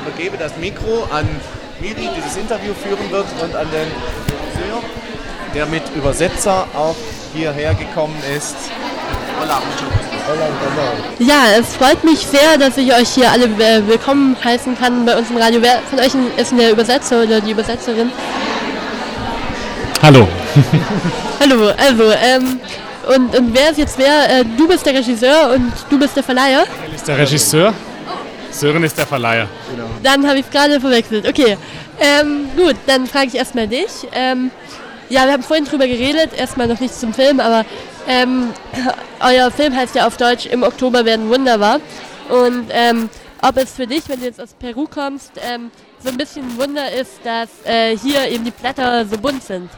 übergebe das Mikro an Miri, die das Interview führen wird, und an den Regisseur, der mit Übersetzer auch hierher gekommen ist. Hola, ja, es freut mich sehr, dass ich euch hier alle willkommen heißen kann bei uns im Radio. Wer von euch ist denn der Übersetzer oder die Übersetzerin? Hallo. Hallo, also, und wer ist jetzt wer? Du bist der Regisseur und du bist der Verleiher? Er ist der Regisseur, Sören ist der Verleiher. Genau. Dann habe ich es gerade verwechselt. Okay, gut, dann frage ich erstmal dich. Ja, wir haben vorhin drüber geredet, erstmal noch nichts zum Film, aber euer Film heißt ja auf Deutsch Im Oktober werden Wunder wahr. Und ob es für dich, wenn du jetzt aus Peru kommst, so ein bisschen ein Wunder ist, dass hier eben die Blätter so bunt sind.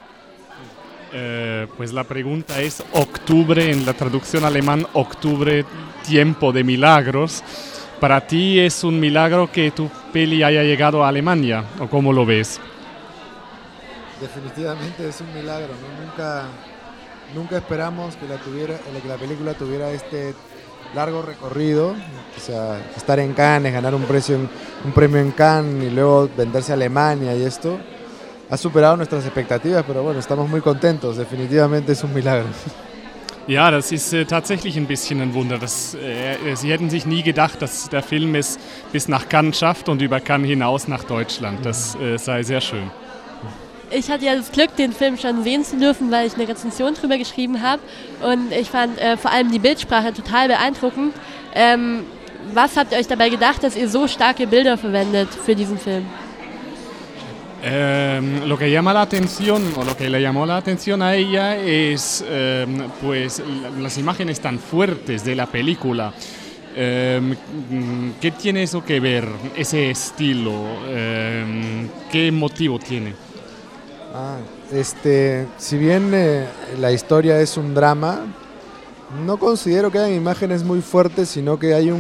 Pues la pregunta es octubre, en la traducción alemán, octubre, tiempo de milagros. ¿Para ti es un milagro que tu peli haya llegado a Alemania o cómo lo ves? Definitivamente es un milagro, ¿no? Nunca esperamos que la película tuviera este largo recorrido, o sea, estar en Cannes, ganar un premio en Cannes y luego venderse a Alemania y esto. Ha superado nuestras expectativas, pero bueno, estamos muy contentos. Definitivamente es un milagro. Ja, das ist tatsächlich ein bisschen ein Wunder. Sie hätten sich nie gedacht, dass der Film es bis nach Cannes schafft und über Cannes hinaus nach Deutschland. Das sei sehr schön. Ich hatte ja das Glück, den Film schon sehen zu dürfen, weil ich eine Rezension drüber geschrieben habe. Und ich fand vor allem die Bildsprache total beeindruckend. Was habt ihr euch dabei gedacht, dass ihr so starke Bilder verwendet für diesen Film? Lo que llama la atención, o lo que le llamó la atención a ella es pues las imágenes tan fuertes de la película. ¿Qué tiene eso que ver, ese estilo? ¿Qué motivo tiene? Si bien la historia es un drama, no considero que hayan imágenes muy fuertes, sino que hay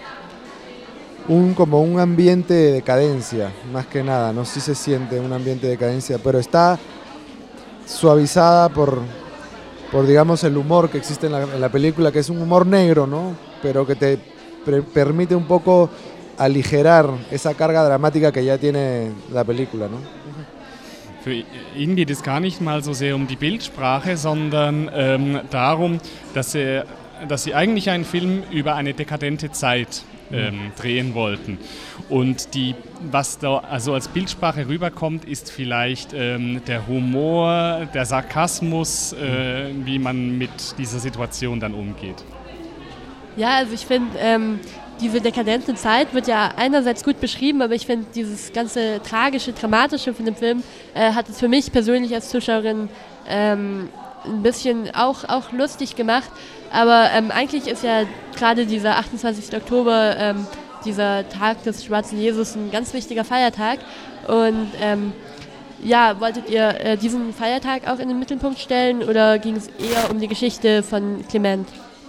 como un ambiente de decadencia, más que nada, no sé si se siente un ambiente de decadencia, pero está suavizada por digamos el humor que existe en la película, que es un humor negro, ¿no? Pero que te permite un poco aligerar esa carga dramática que ya tiene la película, ¿no? Für ihn geht es gar nicht mal so sehr um die Bildsprache, sondern darum, dass sie eigentlich einen Film über eine dekadente Zeit drehen wollten. Und was da also als Bildsprache rüberkommt, ist vielleicht der Humor, der Sarkasmus, wie man mit dieser Situation dann umgeht. Ja, also ich finde, diese dekadente Zeit wird ja einerseits gut beschrieben, aber ich finde, dieses ganze tragische, dramatische von dem Film hat es für mich persönlich als Zuschauerin ein bisschen auch lustig gemacht. Aber eigentlich ist ja gerade dieser 28. Oktober, dieser Tag des Schwarzen Jesus, ein ganz wichtiger Feiertag. Und ja, wolltet ihr diesen Feiertag auch in den Mittelpunkt stellen oder ging es eher um die Geschichte von Clement?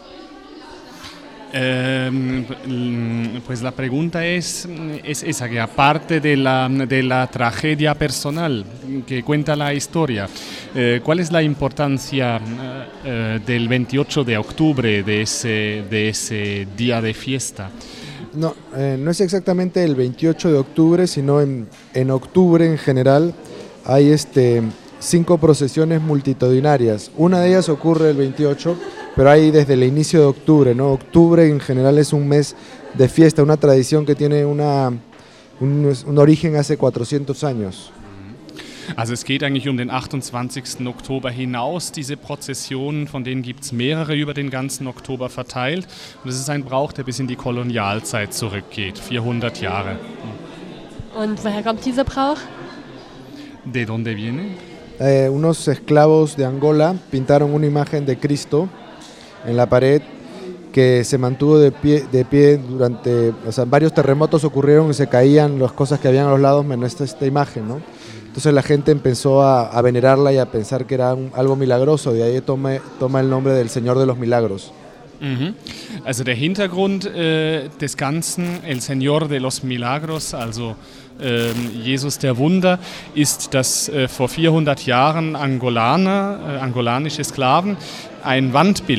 Pues la pregunta es esa, que aparte de la tragedia personal que cuenta la historia, ¿cuál es la importancia del 28 de octubre, de ese día de fiesta? No, no es exactamente el 28 de octubre, sino en octubre en general hay 5 procesiones multitudinarias. Una de ellas ocurre el 28, pero hay desde el inicio de octubre, ¿no? Octubre en general es un mes de fiesta, una tradición que tiene un origen hace 400 años. Also es geht eigentlich um den 28. Oktober hinaus, diese Prozessionen, von denen gibt es mehrere über den ganzen Oktober verteilt. Und es ist ein Brauch, der bis in die Kolonialzeit zurückgeht, 400 Jahre. Und woher kommt dieser Brauch? ¿De dónde viene? Unos esclavos de Angola pintaron una imagen de Cristo en la pared que se mantuvo de pie durante, o sea, varios terremotos ocurrieron y se caían las cosas que habían a los lados menos esta imagen, ¿no? Entonces la gente empezó a venerarla y a pensar que era algo milagroso, de ahí toma el nombre del Señor de los Milagros. Also der Hintergrund des Ganzen, El Señor de los Milagros, also Jesus der Wunder, ist, dass vor 400 Jahren angolanische Sklaven ein Wandbild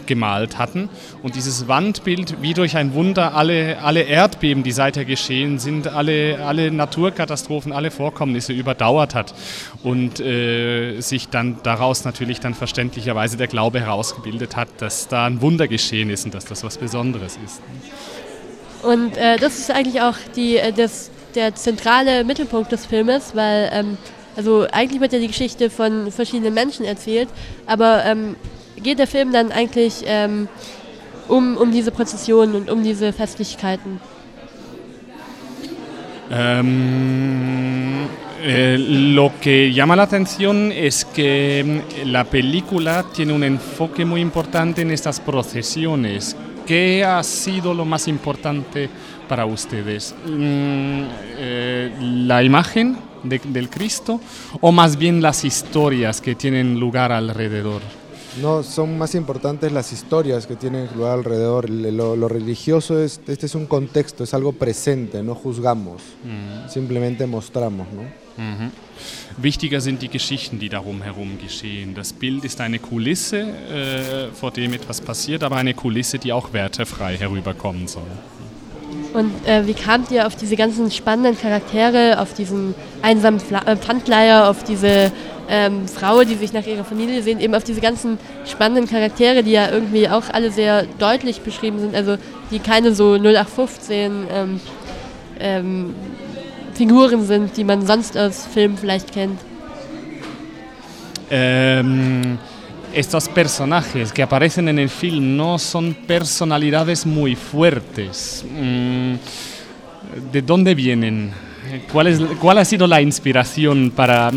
gemalt hatten. Und dieses Wandbild, wie durch ein Wunder, alle Erdbeben, die seither geschehen sind, alle Naturkatastrophen, alle Vorkommnisse überdauert hat. Und sich dann daraus natürlich dann verständlicherweise der Glaube herausgebildet hat, dass da ein Wunder geschehen ist und dass das was Besonderes ist. Und das ist eigentlich auch der zentrale Mittelpunkt des Filmes, weil also eigentlich wird ja die Geschichte von verschiedenen Menschen erzählt, aber geht der Film dann eigentlich um diese Prozessionen und um diese Festlichkeiten? Lo que llama la atención es que la película tiene un enfoque muy importante en estas procesiones. ¿Qué ha sido lo más importante para ustedes? ¿La imagen del Cristo o más bien las historias que tienen lugar alrededor? No, son más importantes las historias que tienen lugar alrededor. Lo religioso este es un contexto, es algo presente, no juzgamos, simplemente mostramos, ¿no? Wichtiger sind die Geschichten, die darum herum geschehen. Das Bild ist eine Kulisse, vor dem etwas passiert, aber eine Kulisse, die auch wertefrei herüberkommen soll. Und wie kamt ihr auf diese ganzen spannenden Charaktere, auf diesen einsamen Pfandleiher, auf diese Frau, die sich nach ihrer Familie sehnt, eben auf diese ganzen spannenden Charaktere, die ja irgendwie auch alle sehr deutlich beschrieben sind, also die keine so 0815 Figuren sind, die man sonst aus Filmen vielleicht kennt? Estos personajes que aparecen en el film no son personalidades muy fuertes. ¿De dónde vienen? ¿Cuál ha sido la inspiración para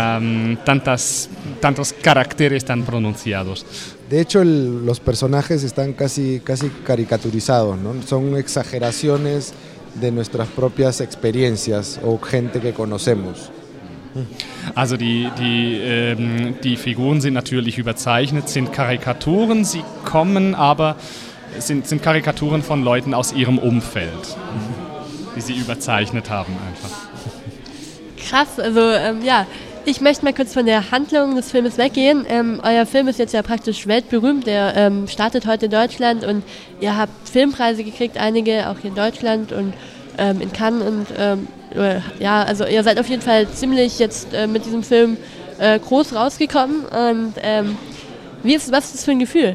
tantos caracteres tan pronunciados? De hecho, los personajes están casi caricaturizados, ¿no? Son exageraciones de nuestras propias experiencias o gente que conocemos. Also die Figuren sind natürlich überzeichnet, sind Karikaturen, sie kommen aber, sind Karikaturen von Leuten aus ihrem Umfeld, die sie überzeichnet haben einfach. Krass, also ja, ich möchte mal kurz von der Handlung des Filmes weggehen. Euer Film ist jetzt ja praktisch weltberühmt, der startet heute in Deutschland und ihr habt Filmpreise gekriegt, einige auch hier in Deutschland und in Cannes und ja, also ihr seid auf jeden Fall ziemlich jetzt mit diesem Film groß rausgekommen und was ist das für ein Gefühl?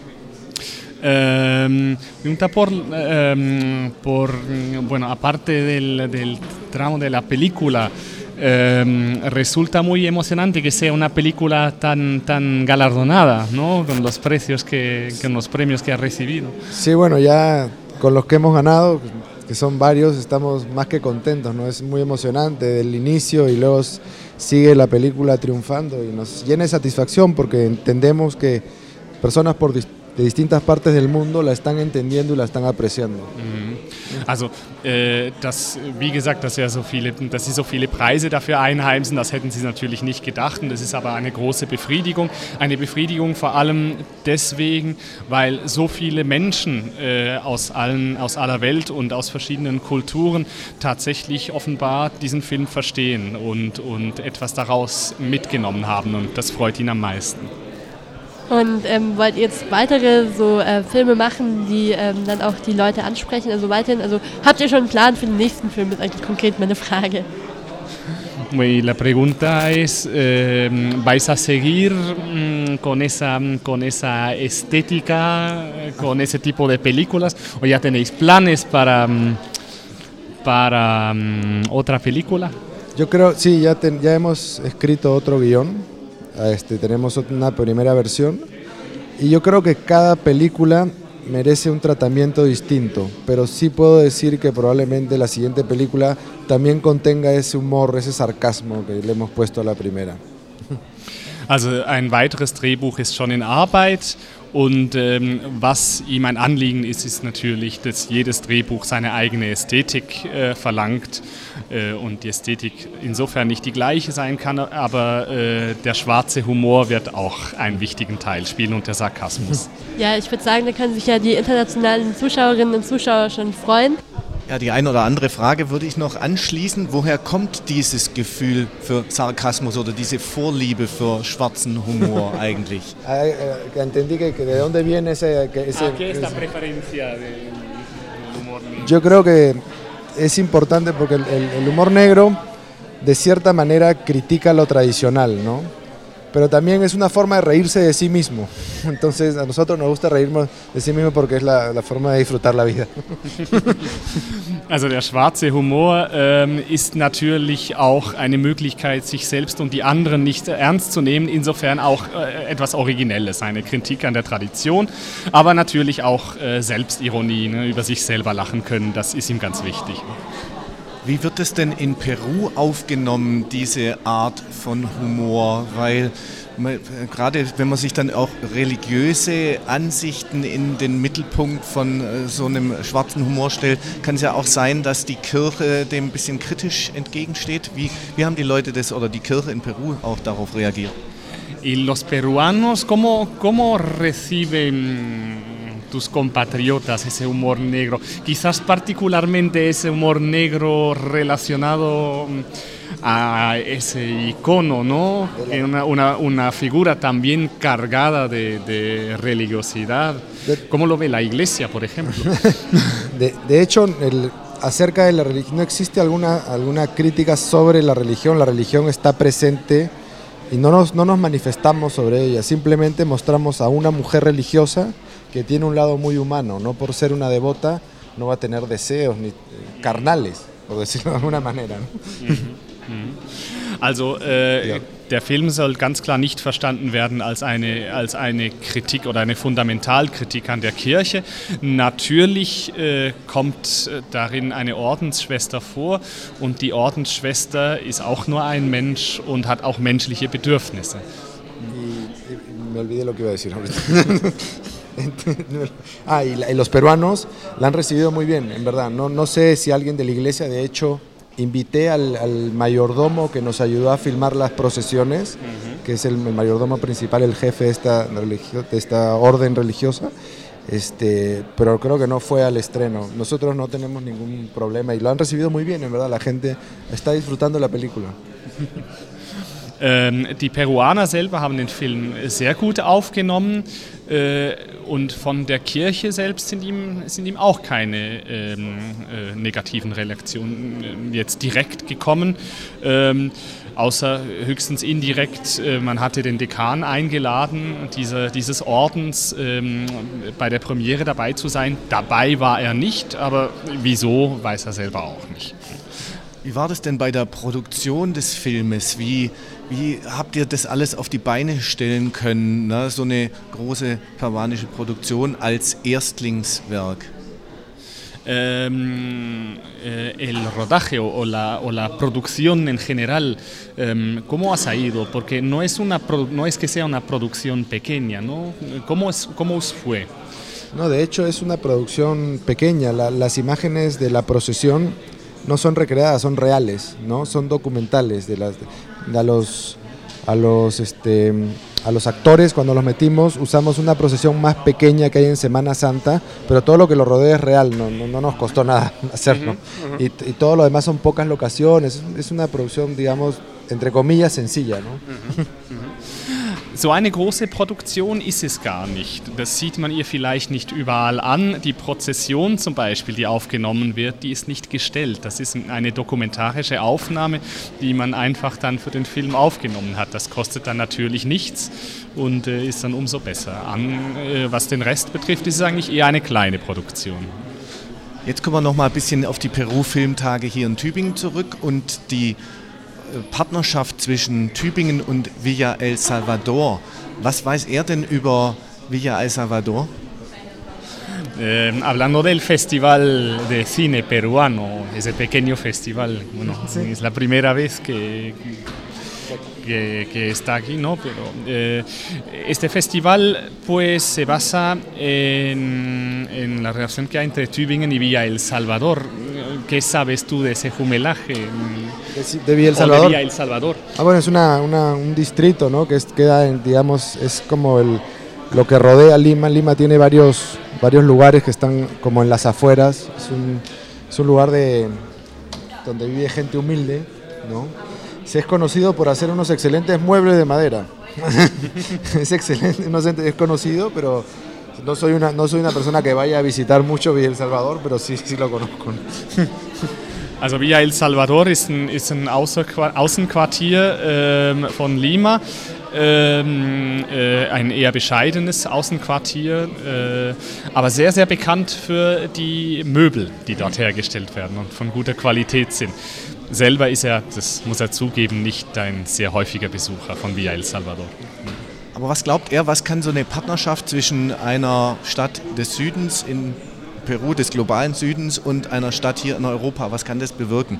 Pregunta bueno, aparte del tramo de la película, resulta muy emocionante que sea una película tan galardonada, ¿no? Con los premios que ha recibido. Sí, bueno, ya con los que hemos ganado, que son varios, estamos más que contentos, ¿no? Es muy emocionante del inicio y luego sigue la película triunfando y nos llena de satisfacción porque entendemos que personas de distintas partes del mundo la están entendiendo y la están apreciando. Also, wie gesagt, dass sie so viele Preise dafür einheimsen, das hätten sie natürlich nicht gedacht und das ist aber eine große Befriedigung. Eine Befriedigung vor allem deswegen, weil so viele Menschen aus aller Welt und aus verschiedenen Kulturen tatsächlich offenbar diesen Film verstehen und etwas daraus mitgenommen haben und das freut ihn am meisten. Und wollt ihr jetzt weitere so Filme machen, die dann auch die Leute ansprechen, also weiterhin, also habt ihr schon einen Plan für den nächsten Film, ist eigentlich konkret meine Frage. Y la pregunta es, ¿vais a seguir con esa estética, con ese tipo de películas o ya tenéis planes para otra película? Yo creo, sí, ya hemos escrito otro guión. Tenemos una primera versión y yo creo que cada película merece un tratamiento distinto, pero sí puedo decir que probablemente la siguiente película también contenga ese humor, ese sarcasmo que le hemos puesto a la primera. Also ein weiteres Drehbuch ist schon in Arbeit und was ihm ein Anliegen ist, ist natürlich, dass jedes Drehbuch seine eigene Ästhetik verlangt und die Ästhetik insofern nicht die gleiche sein kann, aber der schwarze Humor wird auch einen wichtigen Teil spielen und der Sarkasmus. Ja, ich würde sagen, da können sich ja die internationalen Zuschauerinnen und Zuschauer schon freuen. Ja, die eine oder andere Frage würde ich noch anschließen. Woher kommt dieses Gefühl für Sarkasmus oder diese Vorliebe für schwarzen Humor eigentlich? Entendí que de dónde viene ese esta preferencia del humor negro? Yo creo que es importante porque el humor negro de cierta manera critica lo tradicional, ¿no? Pero también es una forma de reírse de sí mismo. Entonces a nosotros nos gusta reírnos de sí mismo porque es la forma de disfrutar la vida. Also der schwarze Humor ist natürlich auch eine Möglichkeit, sich selbst und die anderen nicht ernst zu nehmen, insofern auch etwas Originelles, eine Kritik an der Tradition, aber natürlich auch Selbstironie, ne, über sich selber lachen können, das ist ihm ganz wichtig. Wie wird es denn in Peru aufgenommen, diese Art von Humor? Weil gerade wenn man sich dann auch religiöse Ansichten in den Mittelpunkt von so einem schwarzen Humor stellt, kann es ja auch sein, dass die Kirche dem ein bisschen kritisch entgegensteht. Wie haben die Leute das oder die Kirche in Peru auch darauf reagiert? ¿Y los peruanos cómo reciben tus compatriotas ese humor negro? Quizás particularmente ese humor negro relacionado a ese icono, ¿no? Una figura también cargada de religiosidad. ¿Cómo lo ve la Iglesia, por ejemplo? De hecho, acerca de la religión, no existe alguna crítica sobre la religión está presente y no nos manifestamos sobre ella, simplemente mostramos a una mujer religiosa que tiene un lado muy humano, no por ser una devota no va a tener deseos ni carnales, por decirlo de alguna manera, ¿no? Also der Film soll ganz klar nicht verstanden werden als eine Kritik oder eine Fundamentalkritik an der Kirche. Natürlich kommt darin eine Ordensschwester vor und die Ordensschwester ist auch nur ein Mensch und hat auch menschliche Bedürfnisse. Me olvidé lo que iba a decir ahorita. Y los peruanos la han recibido muy bien, en verdad. No sé si alguien de la iglesia, de hecho, invité al mayordomo que nos ayudó a filmar las procesiones, que es el mayordomo principal, el jefe de esta orden religiosa, pero creo que no fue al estreno. Nosotros no tenemos ningún problema y lo han recibido muy bien, en verdad. La gente está disfrutando la película. Die Peruaner selber haben den Film sehr gut aufgenommen und von der Kirche selbst sind ihm auch keine negativen Reaktionen jetzt direkt gekommen, außer höchstens indirekt. Man hatte den Dekan eingeladen, dieses Ordens bei der Premiere dabei zu sein. Dabei war er nicht, aber wieso, weiß er selber auch nicht. Wie war das denn bei der Produktion des Filmes? Wie habt ihr das alles auf die Beine stellen können, ne? So eine große peruanische Produktion als Erstlingswerk? El rodaje o la producción en general, ¿cómo ha salido? Porque no es que sea una producción pequeña, ¿no? ¿Cómo os fue? No, de hecho es una producción pequeña. Las imágenes de la procesión no son recreadas, son reales, ¿no? Son documentales. A los actores, cuando los metimos, usamos una procesión más pequeña que hay en Semana Santa, pero todo lo que lo rodea es real, no nos costó nada hacerlo. Y todo lo demás son pocas locaciones, es una producción, digamos, entre comillas, sencilla, ¿no? So eine große Produktion ist es gar nicht. Das sieht man ihr vielleicht nicht überall an. Die Prozession zum Beispiel, die aufgenommen wird, die ist nicht gestellt. Das ist eine dokumentarische Aufnahme, die man einfach dann für den Film aufgenommen hat. Das kostet dann natürlich nichts und ist dann umso besser. Was den Rest betrifft, ist es eigentlich eher eine kleine Produktion. Jetzt kommen wir noch mal ein bisschen auf die Peru-Filmtage hier in Tübingen zurück und die Partnerschaft zwischen Tübingen und Villa El Salvador. Was weiß er denn über Villa El Salvador? Hablando del Festival de Cine Peruano, ese pequeño festival, bueno, sí. Es la primera vez que está aquí, ¿no? Pero este festival pues se basa en la relación que hay entre Tübingen y Villa El Salvador. ¿Qué sabes tú de ese jumelaje? De Villa El Salvador. De Villa El Salvador. Bueno, es un distrito, ¿no? Que queda, digamos, es como lo que rodea Lima. Lima tiene varios lugares que están como en las afueras. Es es un lugar donde vive gente humilde, ¿no? Se es conocido por hacer unos excelentes muebles de madera. Es excelente, no sé, es conocido, pero no soy una persona que vaya a visitar mucho Villa El Salvador, pero sí lo conozco. Also Villa El Salvador ist ein Außenquartier von Lima, ein eher bescheidenes Außenquartier, aber sehr, sehr bekannt für die Möbel, die dort hergestellt werden und von guter Qualität sind. Selber ist er, das muss er zugeben, nicht ein sehr häufiger Besucher von Villa El Salvador. Aber was glaubt er, was kann so eine Partnerschaft zwischen einer Stadt des Südens in Peru, des globalen Südens, und einer Stadt hier in Europa, was kann das bewirken?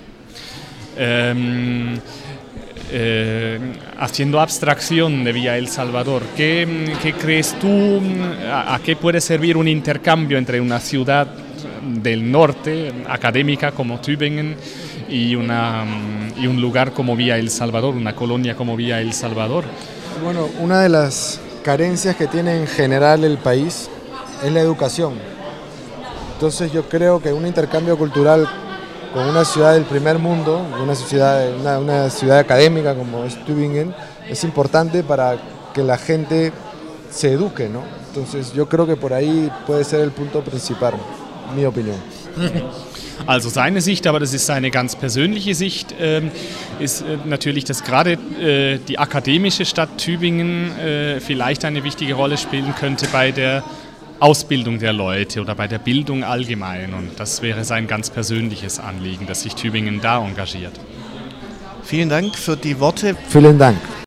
Haciendo abstracción de Villa El Salvador, ¿qué crees tú, a qué puede servir un intercambio entre una ciudad del norte, académica como Tübingen, y un lugar como Villa El Salvador, una colonia como Villa El Salvador? Bueno, una de las carencias que tiene en general el país es la educación. Entonces yo creo que un intercambio cultural con una ciudad del primer mundo, una ciudad académica como es Tübingen, es importante para que la gente se eduque, ¿no? Entonces yo creo que por ahí puede ser el punto principal, mi opinión. Also seine Sicht, aber das ist seine ganz persönliche Sicht, ist natürlich, dass gerade die akademische Stadt Tübingen vielleicht eine wichtige Rolle spielen könnte bei der Ausbildung der Leute oder bei der Bildung allgemein. Und das wäre sein ganz persönliches Anliegen, dass sich Tübingen da engagiert. Vielen Dank für die Worte. Vielen Dank.